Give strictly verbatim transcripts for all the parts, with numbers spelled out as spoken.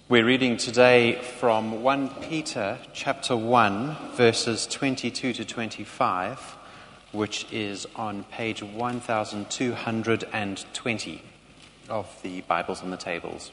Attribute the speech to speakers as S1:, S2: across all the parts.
S1: We're reading today from First Peter chapter one, verses twenty-two to twenty-five, which is on page twelve twenty of the Bibles on the tables.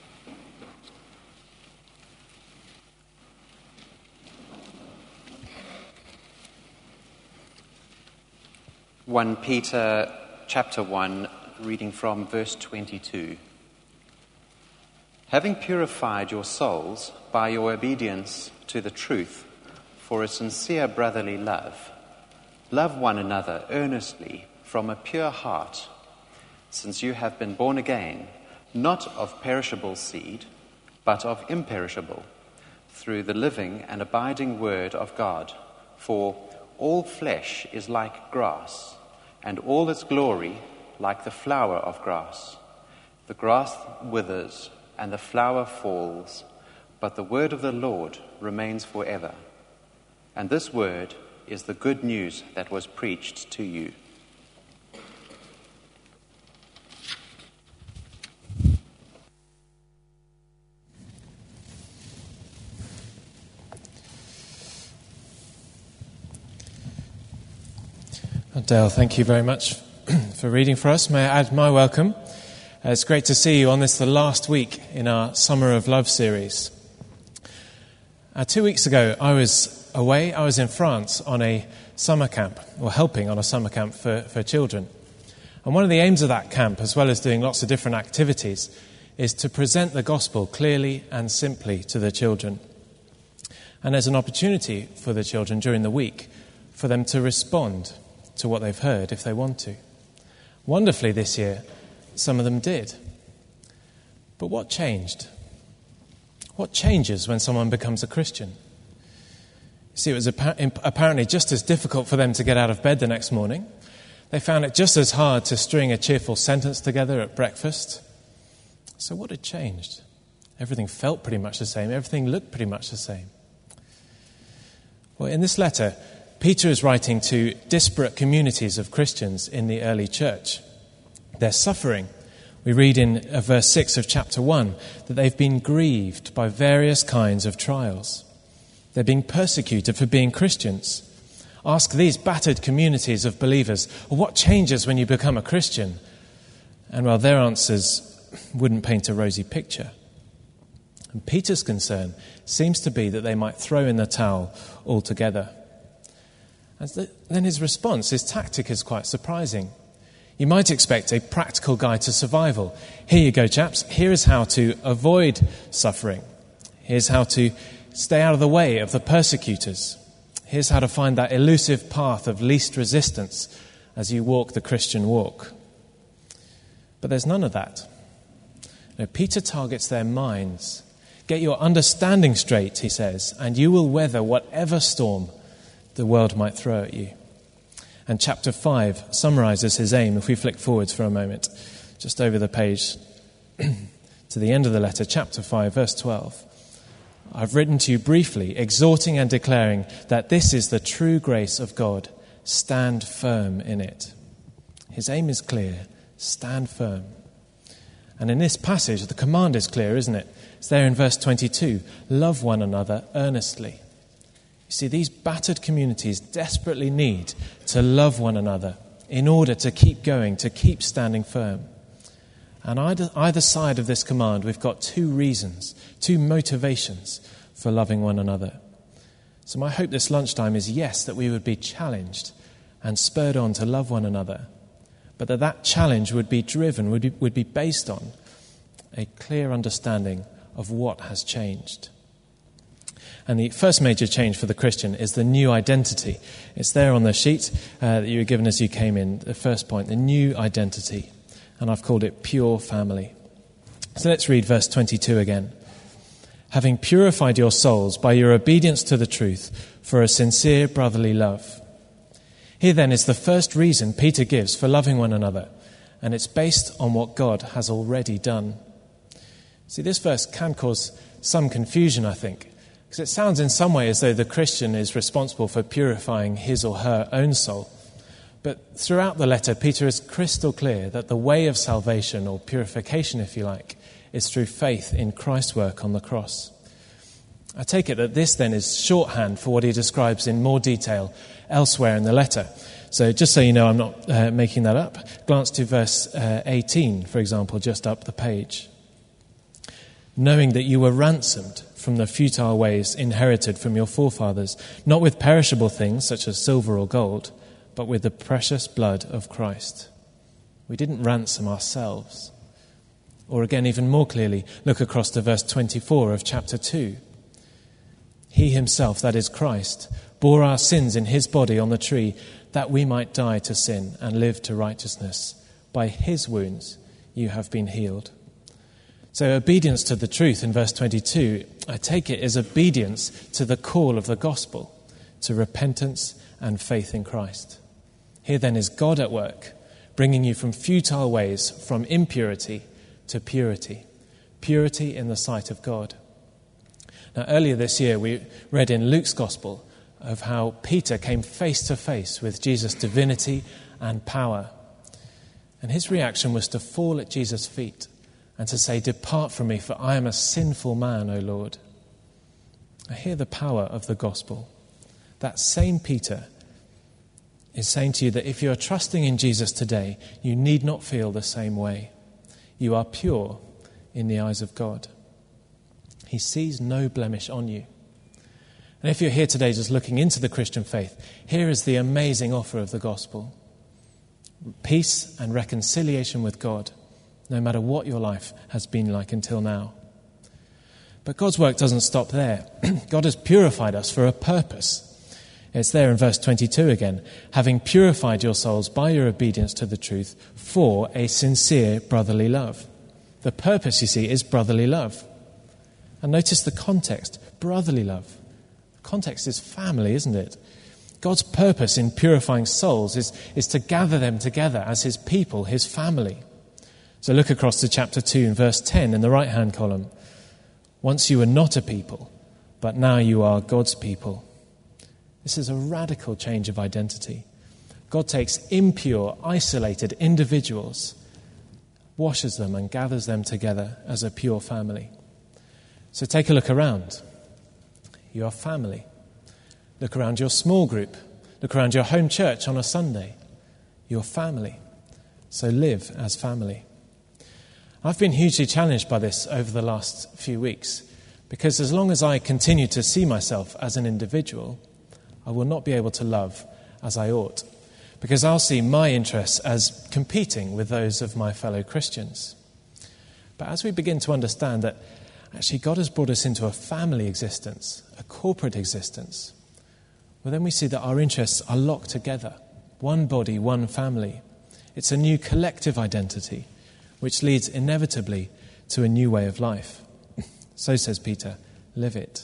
S1: First Peter chapter one, reading from verse twenty-two. Having purified your souls by your obedience to the truth for a sincere brotherly love, love one another earnestly from a pure heart, since you have been born again, not of perishable seed, but of imperishable, through the living and abiding word of God. For all flesh is like grass, and all its glory like the flower of grass. The grass withers, and the flower falls, but the word of the Lord remains forever. And this word is the good news that was preached to you.
S2: Dale, thank you very much for reading for us. May I add my welcome. Uh, it's great to see you on this, the last week in our Summer of Love series. Uh, two weeks ago, I was away. I was in France on a summer camp, or helping on a summer camp for, for children. And one of the aims of that camp, as well as doing lots of different activities, is to present the gospel clearly and simply to the children. And there's an opportunity for the children during the week for them to respond to what they've heard if they want to. Wonderfully this year, some of them did. But what changed? What changes when someone becomes a Christian? See, it was apparently just as difficult for them to get out of bed the next morning. They found it just as hard to string a cheerful sentence together at breakfast. So what had changed? Everything felt pretty much the same. Everything looked pretty much the same. Well, in this letter, Peter is writing to disparate communities of Christians in the early church. They're suffering. We read in verse six of chapter one that they've been grieved by various kinds of trials. They're being persecuted for being Christians. Ask these battered communities of believers, well, what changes when you become a Christian? And well, their answers wouldn't paint a rosy picture. And Peter's concern seems to be that they might throw in the towel altogether. And then his response, his tactic is quite surprising. You might expect a practical guide to survival. Here you go, chaps. Here is how to avoid suffering. Here's how to stay out of the way of the persecutors. Here's how to find that elusive path of least resistance as you walk the Christian walk. But there's none of that. No, Peter targets their minds. Get your understanding straight, he says, and you will weather whatever storm the world might throw at you. And chapter five summarizes his aim, if we flick forwards for a moment, just over the page to the end of the letter, chapter five, verse twelve. I've written to you briefly, exhorting and declaring that this is the true grace of God. Stand firm in it. His aim is clear. Stand firm. And in this passage, the command is clear, isn't it? It's there in verse twenty-two. Love one another earnestly. You see, these battered communities desperately need to love one another in order to keep going, to keep standing firm. And either, either side of this command, we've got two reasons, two motivations for loving one another. So my hope this lunchtime is, yes, that we would be challenged and spurred on to love one another, but that that challenge would be driven, would be, would be based on a clear understanding of what has changed. And the first major change for the Christian is the new identity. It's there on the sheet uh, that you were given as you came in, the first point, the new identity. And I've called it pure family. So let's read verse twenty-two again. Having purified your souls by your obedience to the truth for a sincere brotherly love. Here then is the first reason Peter gives for loving one another, and it's based on what God has already done. See, this verse can cause some confusion, I think. Because it sounds in some way as though the Christian is responsible for purifying his or her own soul. But throughout the letter, Peter is crystal clear that the way of salvation, or purification if you like, is through faith in Christ's work on the cross. I take it that this then is shorthand for what he describes in more detail elsewhere in the letter. So just so you know, I'm not uh, making that up, glance to verse uh, eighteen, for example, just up the page. Knowing that you were ransomed from the futile ways inherited from your forefathers, not with perishable things such as silver or gold, but with the precious blood of Christ. We didn't ransom ourselves. Or again, even more clearly, look across to verse twenty-four of chapter two. He himself, that is Christ, bore our sins in his body on the tree, that we might die to sin and live to righteousness. By his wounds you have been healed. So obedience to the truth in verse twenty-two, I take it, is obedience to the call of the gospel, to repentance and faith in Christ. Here then is God at work, bringing you from futile ways, from impurity to purity, purity in the sight of God. Now, earlier this year, we read in Luke's Gospel of how Peter came face to face with Jesus' divinity and power. And his reaction was to fall at Jesus' feet and to say, "Depart from me, for I am a sinful man, O Lord." I hear the power of the gospel. That same Peter is saying to you that if you are trusting in Jesus today, you need not feel the same way. You are pure in the eyes of God. He sees no blemish on you. And if you're here today just looking into the Christian faith, here is the amazing offer of the gospel. Peace and reconciliation with God, no matter what your life has been like until now. But God's work doesn't stop there. God has purified us for a purpose. It's there in verse twenty-two again. Having purified your souls by your obedience to the truth for a sincere brotherly love. The purpose, you see, is brotherly love. And notice the context, brotherly love. The context is family, isn't it? God's purpose in purifying souls is, is to gather them together as his people, his family. So look across to chapter two and verse ten in the right-hand column. Once you were not a people, but now you are God's people. This is a radical change of identity. God takes impure, isolated individuals, washes them and gathers them together as a pure family. So take a look around. You are family. Look around your small group. Look around your home church on a Sunday. You're family. So live as family. I've been hugely challenged by this over the last few weeks, because as long as I continue to see myself as an individual, I will not be able to love as I ought, because I'll see my interests as competing with those of my fellow Christians. But as we begin to understand that actually God has brought us into a family existence, a corporate existence, well, then we see that our interests are locked together. One body, one family. It's a new collective identity, which leads inevitably to a new way of life. So says Peter, live it.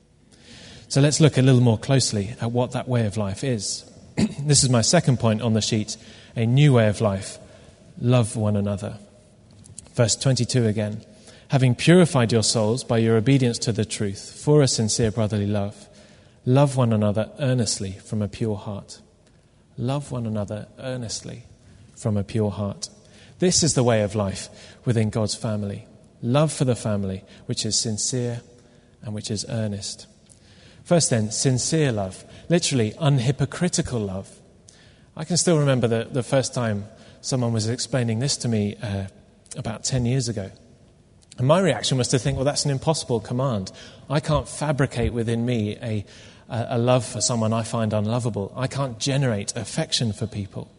S2: So let's look a little more closely at what that way of life is. This is my second point on the sheet, a new way of life. Love one another. Verse twenty-two again. Having purified your souls by your obedience to the truth for a sincere brotherly love, love one another earnestly from a pure heart. Love one another earnestly from a pure heart. This is the way of life within God's family. Love for the family, which is sincere and which is earnest. First then, sincere love, literally unhypocritical love. I can still remember the, the first time someone was explaining this to me uh, about ten years ago. And my reaction was to think, well, that's an impossible command. I can't fabricate within me a, a, a love for someone I find unlovable. I can't generate affection for people.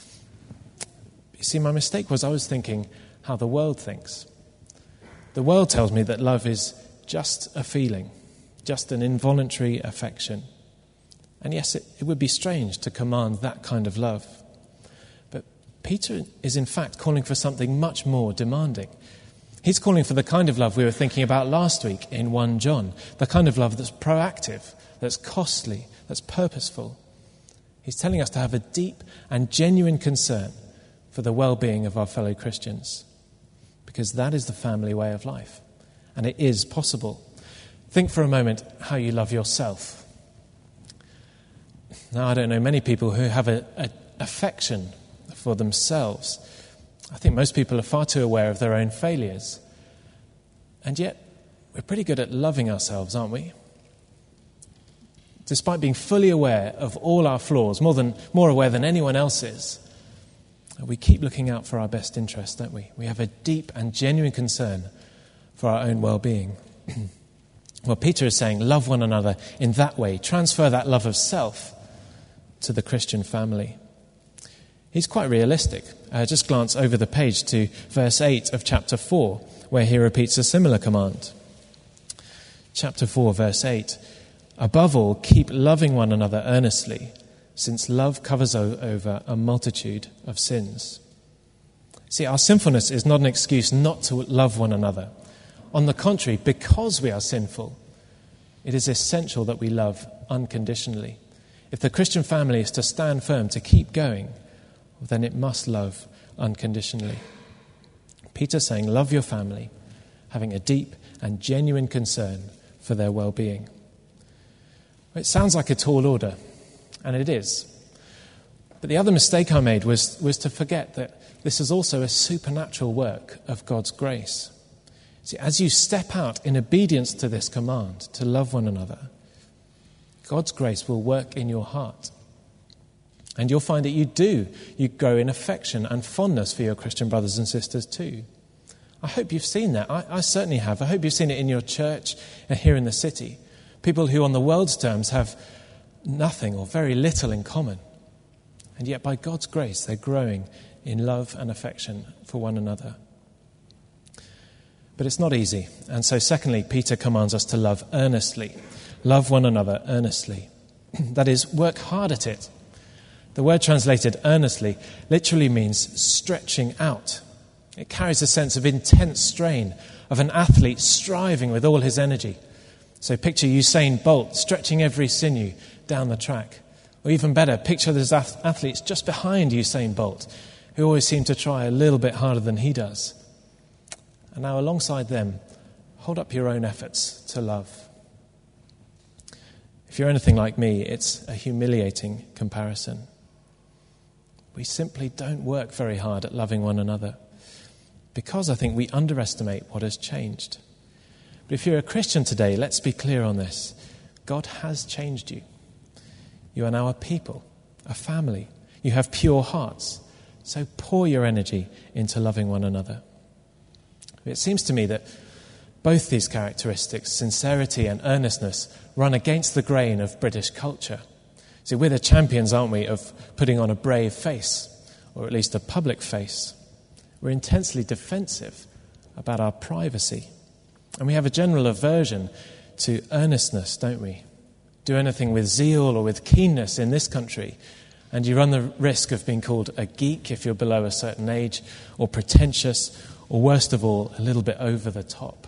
S2: You see, my mistake was I was thinking how the world thinks. The world tells me that love is just a feeling, just an involuntary affection. And yes, it, it would be strange to command that kind of love. But Peter is in fact calling for something much more demanding. He's calling for the kind of love we were thinking about last week in First John, the kind of love that's proactive, that's costly, that's purposeful. He's telling us to have a deep and genuine concern for the well-being of our fellow Christians, because that is the family way of life, and it is possible. Think for a moment how you love yourself. Now, I don't know many people who have an affection for themselves. I think most people are far too aware of their own failures. And yet, we're pretty good at loving ourselves, aren't we? Despite being fully aware of all our flaws, more than more aware than anyone else is, we keep looking out for our best interests, don't we? We have a deep and genuine concern for our own well-being. Well, Peter is saying, love one another in that way. Transfer that love of self to the Christian family. He's quite realistic. Uh, just glance over the page to verse eight of chapter four, where he repeats a similar command. Chapter four, verse eight. Above all, keep loving one another earnestly, since love covers o- over a multitude of sins. See, our sinfulness is not an excuse not to love one another. On the contrary, because we are sinful, it is essential that we love unconditionally. If the Christian family is to stand firm, to keep going, then it must love unconditionally. Peter's saying, love your family, having a deep and genuine concern for their well-being. It sounds like a tall order, and it is. But the other mistake I made was, was to forget that this is also a supernatural work of God's grace. See, as you step out in obedience to this command to love one another, God's grace will work in your heart. And you'll find that you do. You grow in affection and fondness for your Christian brothers and sisters too. I hope you've seen that. I, I certainly have. I hope you've seen it in your church and here in the city. People who on the world's terms have nothing or very little in common. And yet by God's grace they're growing in love and affection for one another. But it's not easy. And so secondly, Peter commands us to love earnestly. Love one another earnestly. That is, work hard at it. The word translated earnestly literally means stretching out. It carries a sense of intense strain, of an athlete striving with all his energy. So picture Usain Bolt stretching every sinew down the track. Or even better, picture those athletes just behind Usain Bolt, who always seem to try a little bit harder than he does. And now alongside them, hold up your own efforts to love. If you're anything like me, it's a humiliating comparison. We simply don't work very hard at loving one another because I think we underestimate what has changed. But if you're a Christian today, let's be clear on this. God has changed you. You are now a people, a family. You have pure hearts. So pour your energy into loving one another. It seems to me that both these characteristics, sincerity and earnestness, run against the grain of British culture. See, we're the champions, aren't we, of putting on a brave face, or at least a public face. We're intensely defensive about our privacy. And we have a general aversion to earnestness, don't we? Do anything with zeal or with keenness in this country, and you run the risk of being called a geek if you're below a certain age, or pretentious, or worst of all, a little bit over the top.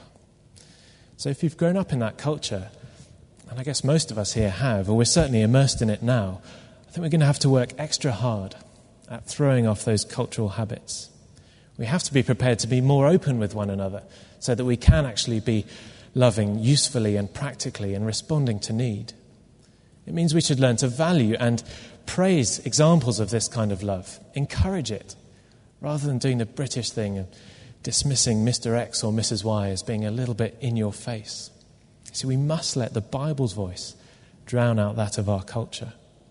S2: So if you've grown up in that culture, and I guess most of us here have, or we're certainly immersed in it now, I think we're going to have to work extra hard at throwing off those cultural habits. We have to be prepared to be more open with one another so that we can actually be loving usefully and practically and responding to need. It means we should learn to value and praise examples of this kind of love, encourage it, rather than doing the British thing and dismissing Mister X or Missus Y as being a little bit in your face. See, we must let the Bible's voice drown out that of our culture.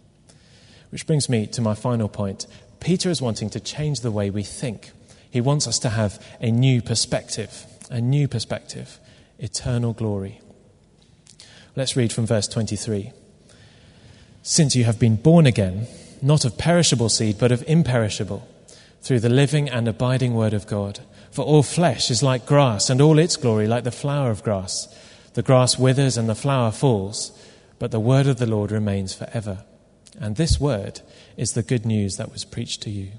S2: Which brings me to my final point. Peter is wanting to change the way we think. He wants us to have a new perspective, a new perspective, eternal glory. Let's read from verse twenty-three. Since you have been born again, not of perishable seed, but of imperishable, through the living and abiding word of God. For all flesh is like grass, and all its glory like the flower of grass. The grass withers and the flower falls, but the word of the Lord remains forever. And this word is the good news that was preached to you.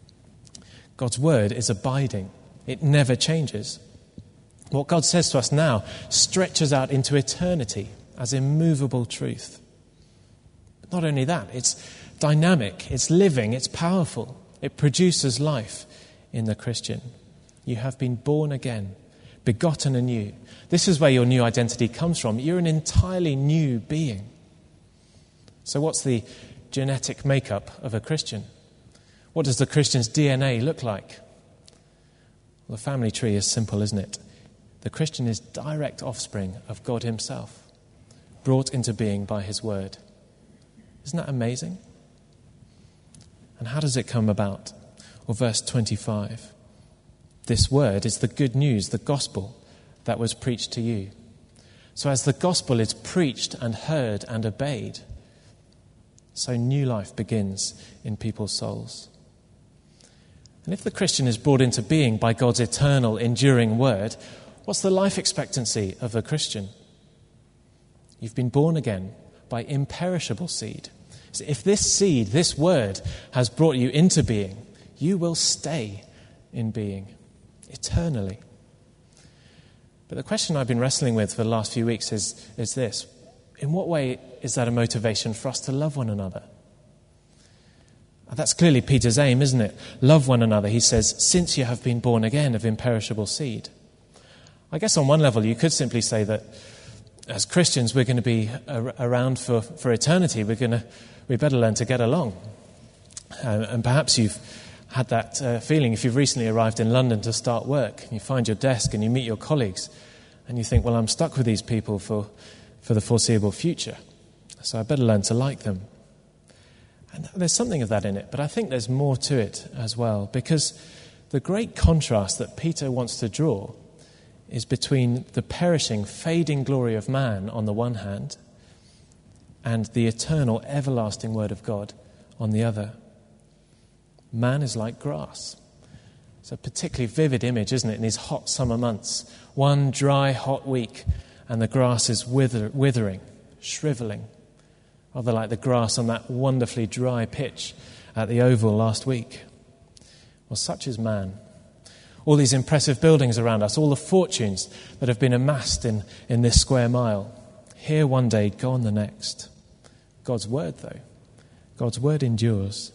S2: God's word is abiding. It never changes. What God says to us now stretches out into eternity as immovable truth. But not only that, it's dynamic, it's living, it's powerful. It produces life in the Christian. You have been born again, begotten anew. This is where your new identity comes from. You're an entirely new being. So what's the genetic makeup of a Christian? What does the Christian's D N A look like? Well, the family tree is simple, isn't it? The Christian is direct offspring of God himself, brought into being by his word. Isn't that amazing? And how does it come about? Well, verse twenty-five. This word is the good news, the gospel that was preached to you. So as the gospel is preached and heard and obeyed, so new life begins in people's souls. And if the Christian is brought into being by God's eternal, enduring word, what's the life expectancy of a Christian? You've been born again by imperishable seed. So if this seed, this word, has brought you into being, you will stay in being eternally. But the question I've been wrestling with for the last few weeks is, is this. In what way is that a motivation for us to love one another? That's clearly Peter's aim, isn't it? Love one another. He says, since you have been born again of imperishable seed. I guess on one level you could simply say that as Christians we're going to be around for, for eternity. We're going to, we better learn to get along. Uh, and perhaps you've had that uh, feeling if you've recently arrived in London to start work and you find your desk and you meet your colleagues and you think, well, I'm stuck with these people for, for the foreseeable future, so I better learn to like them. And there's something of that in it, but I think there's more to it as well, because the great contrast that Peter wants to draw is between the perishing, fading glory of man on the one hand and the eternal, everlasting word of God on the other. Man is like grass. It's a particularly vivid image, isn't it, in these hot summer months. One dry, hot week, and the grass is wither, withering, shriveling, rather like the grass on that wonderfully dry pitch at the Oval last week. Well, such is man. All these impressive buildings around us, all the fortunes that have been amassed in, in this square mile, here one day, gone the next. God's word, though, God's word endures.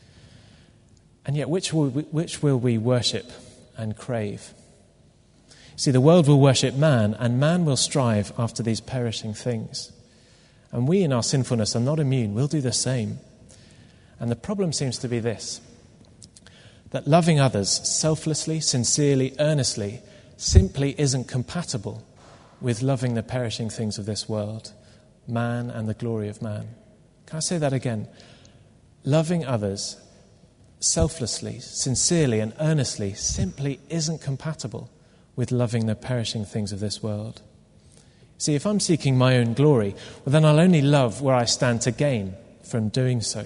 S2: And yet, which will we, which will we worship and crave? See, the world will worship man, and man will strive after these perishing things. And we in our sinfulness are not immune. We'll do the same. And the problem seems to be this, that loving others selflessly, sincerely, earnestly, simply isn't compatible with loving the perishing things of this world, man and the glory of man. Can I say that again? Loving others selflessly, sincerely, and earnestly simply isn't compatible with loving the perishing things of this world. See, if I'm seeking my own glory, well, then I'll only love where I stand to gain from doing so.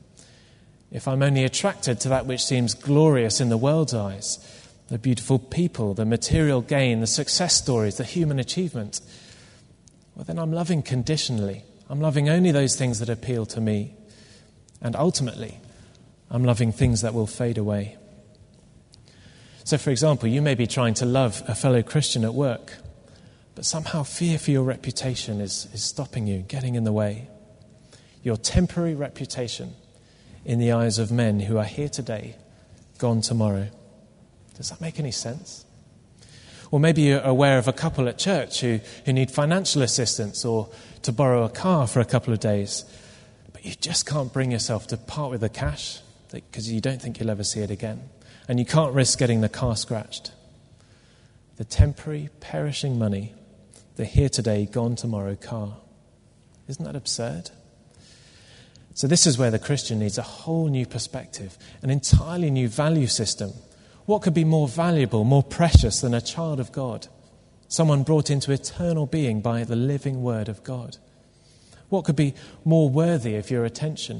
S2: If I'm only attracted to that which seems glorious in the world's eyes, the beautiful people, the material gain, the success stories, the human achievement, well, then I'm loving conditionally. I'm loving only those things that appeal to me. And ultimately, I'm loving things that will fade away. So, for example, you may be trying to love a fellow Christian at work, but somehow fear for your reputation is, is stopping you, getting in the way. Your temporary reputation in the eyes of men who are here today, gone tomorrow. Does that make any sense? Or maybe you're aware of a couple at church who, who need financial assistance or to borrow a car for a couple of days, but you just can't bring yourself to part with the cash because you don't think you'll ever see it again. And you can't risk getting the car scratched. The temporary, perishing money, the here today, gone tomorrow car. Isn't that absurd? So this is where the Christian needs a whole new perspective, an entirely new value system. What could be more valuable, more precious than a child of God? Someone brought into eternal being by the living word of God. What could be more worthy of your attention?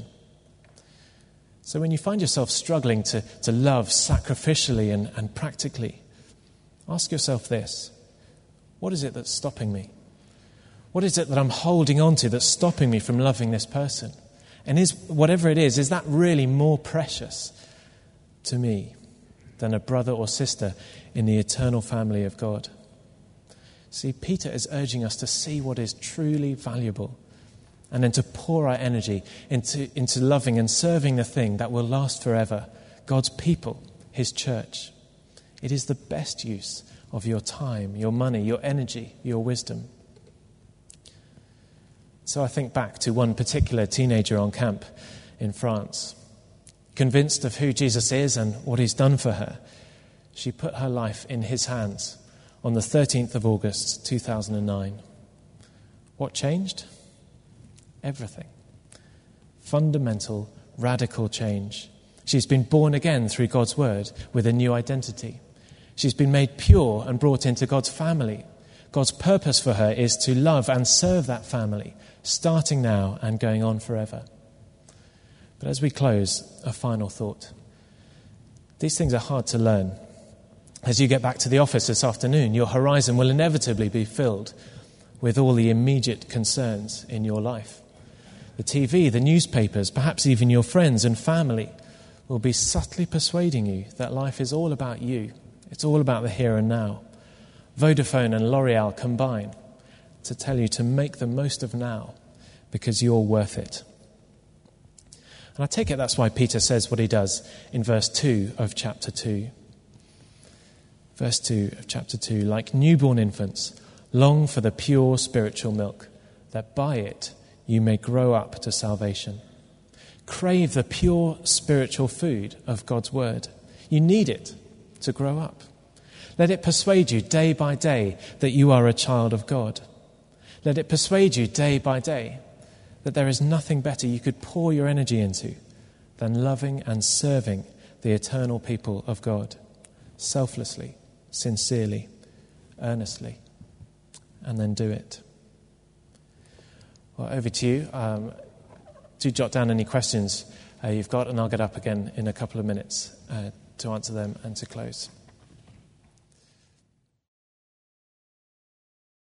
S2: So when you find yourself struggling to, to love sacrificially and, and practically, ask yourself this. What is it that's stopping me? What is it that I'm holding on to that's stopping me from loving this person? And is whatever it is, is that really more precious to me than a brother or sister in the eternal family of God? See, Peter is urging us to see what is truly valuable and then to pour our energy into, into loving and serving the thing that will last forever, God's people, his church. It is the best use of your time, your money, your energy, your wisdom. So I think back to one particular teenager on camp in France. Convinced of who Jesus is and what he's done for her, she put her life in his hands on the thirteenth of August two thousand nine. What changed? Everything. Fundamental, radical change. She's been born again through God's word with a new identity. She's been made pure and brought into God's family. God's purpose for her is to love and serve that family, starting now and going on forever. But as we close, a final thought. These things are hard to learn. As you get back to the office this afternoon, your horizon will inevitably be filled with all the immediate concerns in your life. The T V, the newspapers, perhaps even your friends and family will be subtly persuading you that life is all about you. It's all about the here and now. Vodafone and L'Oreal combine to tell you to make the most of now because you're worth it. And I take it that's why Peter says what he does in verse two of chapter two. Verse two of chapter two, like newborn infants, long for the pure spiritual milk, that by it you may grow up to salvation. Crave the pure spiritual food of God's word. You need it to grow up. Let it persuade you day by day that you are a child of God. Let it persuade you day by day that there is nothing better you could pour your energy into than loving and serving the eternal people of God, selflessly, sincerely, earnestly, and then do it. Well, over to you. Um, do jot down any questions uh, you've got, and I'll get up again in a couple of minutes uh, to answer them and to close.